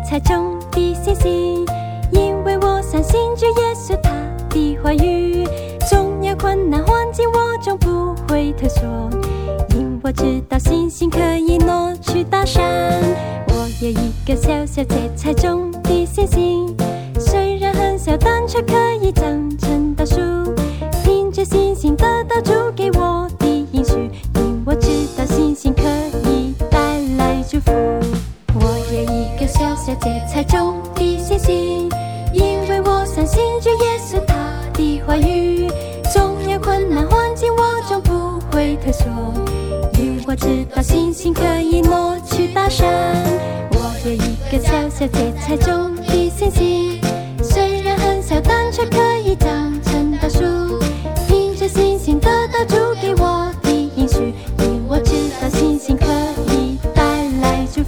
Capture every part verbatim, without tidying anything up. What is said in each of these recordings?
彩中的星星，因为我相信主耶稣他的话语，纵有困难环境我终不会退缩，因我知道星星可以挪去大山。我有一个小小结彩中的星星，虽然很小但却可以长成大树，凭着星星得到主给我的应许，因我知道星星可以带来祝福。我有一个小小结彩中的星星，因为我相信主耶稣他的话语，纵有困难环境我终不会退缩，因我知道星星可以挪去大山。我有一个小小结彩中的星星，虽然很小但却可以长成大树，凭着星星得到主给我的应许，因我知道星星可以带来祝福。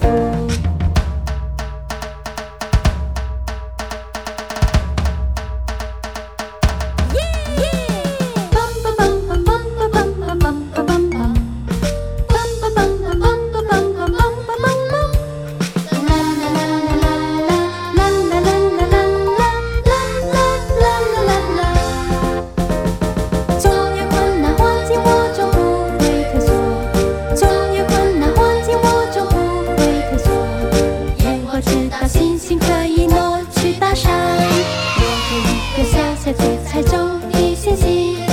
星星可以挪去大山，我有一个小小结彩中的星星。